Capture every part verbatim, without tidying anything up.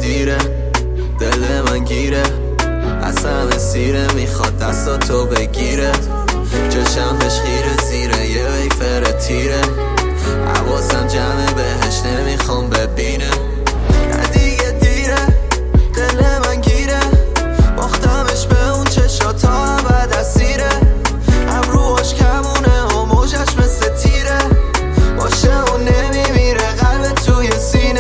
دیره، دل من گیره، از همه سیره، میخواد دستاتو بگیره، چشم بهش خیره، زیره یه ویفر تیره، حواسم جمعه بهش نمیخوام ببینه. نه دیگه دیره، دل من گیره، باختمش به اون چشاتا ابد اسیره، ابروهاش کمونه و موجش مثل تیره، باشه و نمیمیره قلب توی سینه.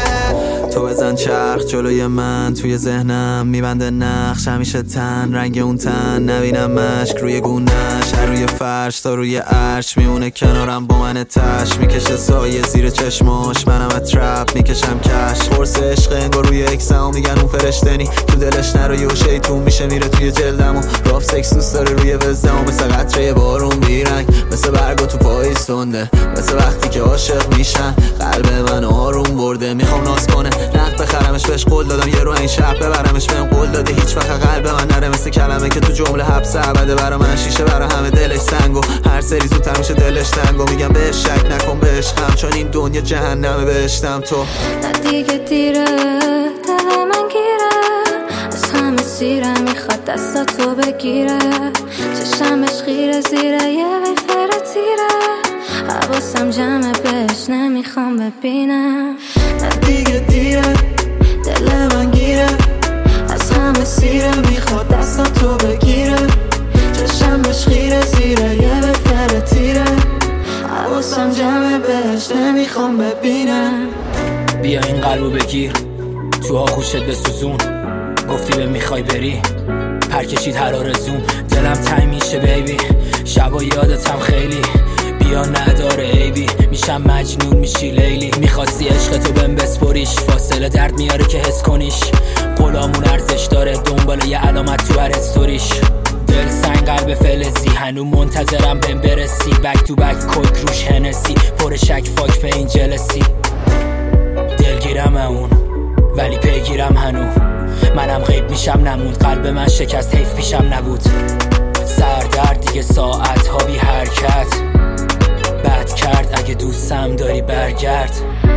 تو بزن چرخ جلوی من، توی ذهنم میبنده نقش، همیشه تن رنگ اون تن، نبینم مشک روی گونه‌ش، هر روی فرش تا روی عرش میمونه کنارم با من تش، میکشه سایه زیر چشماش، منم اطرف میکشم کش، قرص عشق انگار روی اکسمو میگن اون فرشتنی، تو دلش نروی و شیطون میشه میره توی جلدمو، راف سکس دوست داره روی وزدمو، مثل قطره بارون بیرنگ، مثل برگا تو پاییز تنده، مثل وقتی که عاشق میشن قلب من آروم برده، میخوام ناز کنه نقد بخرمش، بهش قول دادم یه رو این شب ببرمش، بهم قول داده هیچ وقت قلب من نره مثل کلمه که تو جمله حبس ابده، برا من شیشه برا همه دلش سنگو، هر سری زودتر میشه دلش تنگو، میگم بهش شک نکن به عشقم، چون این دنیا جهنمه بهشتم تو. نه دیگه دیره، دل من گیره، از همه سیره، میخواد دستاتو بگیره، چشمش خیره، زیره یه ویفر تیره، حواسم جمعه بهش نمیخوام ببینم. نه دیگه دیره، دل من گیره، از همه سیره، میخواد دستاتو بگیره، چشمش خیره، زیره یه ویفر تیره، حواسم جمعه بهش نمیخوام ببینم. بیا این قلبو بگیر، تو آغوشت بسوزون، گفتی به میخوای بری، پر کشید هر آرزوم، دلم تنگ میشه بیبی، شبا یادتم خیلی، بیا نداره عیبی، میشم مجنون میشی لیلی، میخواستی عشقتو بهم بسپریش، فاصله درد میاره که حس کنیش، غلامون ارزش داره دنبال یه علامت تو هر استوریش، دل سنگ قلب فلزی، هنو منتظرم بهم برسی، بک تو بک کوک روش هنسی، پر شک فاک به این جلسی، دلگیرم اون ولی پیگیرم هنو، منم غیب میشم نموند، قلب من شکست حیف پیشم نبود، سردرد دیگه ساعت ها بی حرکت، بد کرد اگه دوستم داری برگرد.